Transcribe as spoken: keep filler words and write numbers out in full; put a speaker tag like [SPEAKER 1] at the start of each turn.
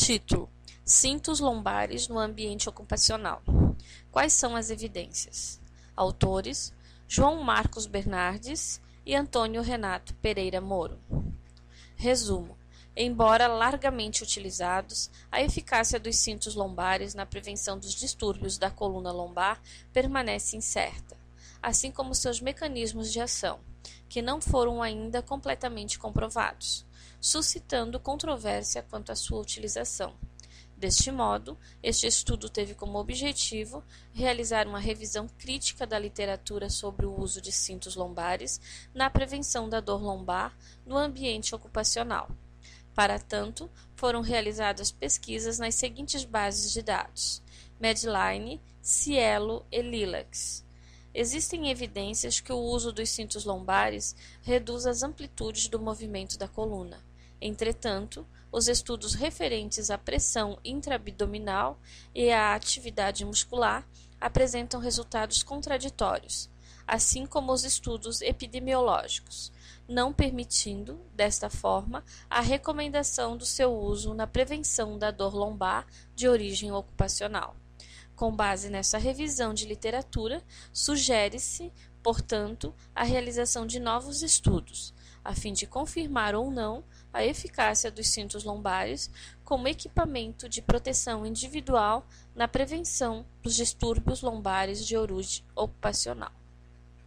[SPEAKER 1] Título: Cintos lombares no ambiente ocupacional. Quais são as evidências? Autores: João Marcos Bernardes e Antônio Renato Pereira Moro. Resumo: embora largamente utilizados, a eficácia dos cintos lombares na prevenção dos distúrbios da coluna lombar permanece incerta, assim como seus mecanismos de ação, que não foram ainda completamente comprovados, suscitando controvérsia quanto à sua utilização. Deste modo, este estudo teve como objetivo realizar uma revisão crítica da literatura sobre o uso de cintos lombares na prevenção da dor lombar no ambiente ocupacional. Para tanto, foram realizadas pesquisas nas seguintes bases de dados: Medline, Cielo e Lilacs. Existem evidências que o uso dos cintos lombares reduz as amplitudes do movimento da coluna. Entretanto, os estudos referentes à pressão intraabdominal e à atividade muscular apresentam resultados contraditórios, assim como os estudos epidemiológicos, não permitindo, desta forma, a recomendação do seu uso na prevenção da dor lombar de origem ocupacional. Com base nessa revisão de literatura, sugere-se, portanto, a realização de novos estudos, a fim de confirmar ou não a eficácia dos cintos lombares como equipamento de proteção individual na prevenção dos distúrbios lombares de origem ocupacional.